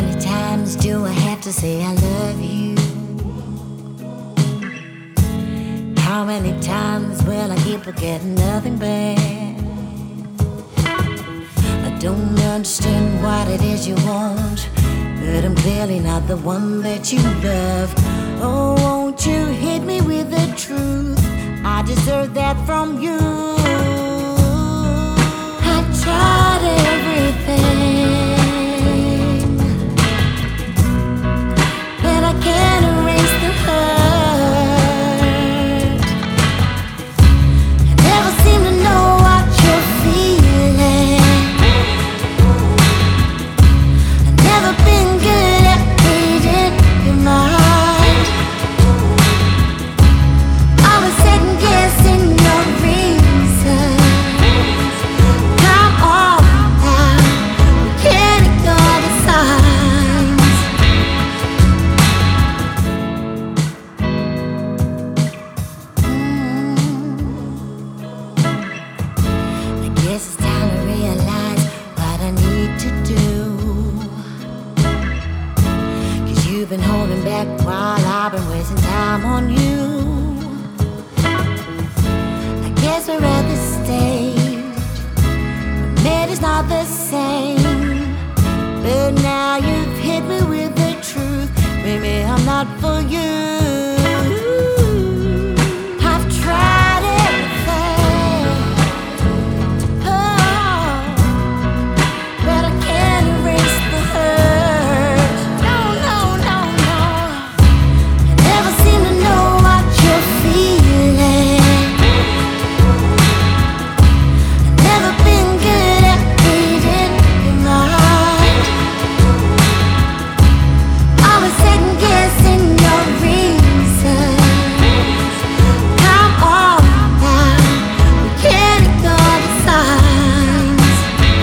many times do I have to say I love you? How many times will I keep forgetting nothing bad? I don't understand what it is you want, but I'm clearly not the one that you love. Oh, won't you hit me with the truth? I deserve that from you. I tried everything, but I can't erase the hurt. I never seem to know what you're feeling. I've never been good at reading your mind. Always second guessing your reason. Come on now, we can't ignore the signs. I guess it's time to realize what I need to do. 'Cause you've been holding back while I've been wasting time on you. I guess we're at this stage, but it's not the same. But now you've hit me with the truth. Maybe I'm not for you. I've tried everything, oh, but I can't erase the hurt. No, no, no, no. I never seem to know what you're feeling. I've never been good at reading your mind. Always second guessing your reason. Come on now, we can't ignore the signs.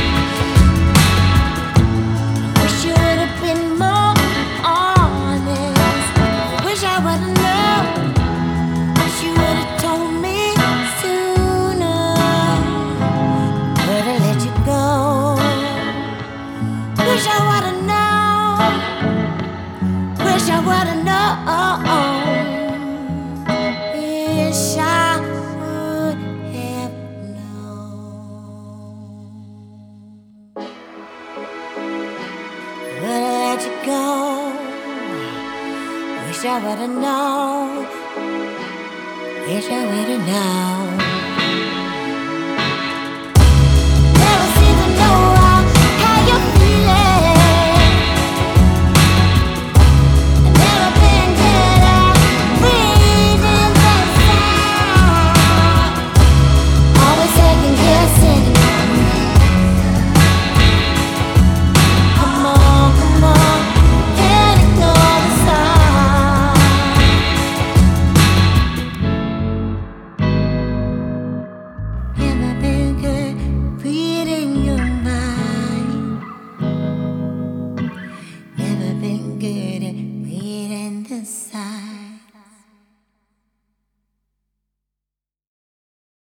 Wish you would have been more honest. Wish I would've known. Wish you would have told me sooner. Could've let you go. Wish I would've known. Wish I would've known. Wish I would have known. Could've let you go. Wish I would've known. Wish I would've known.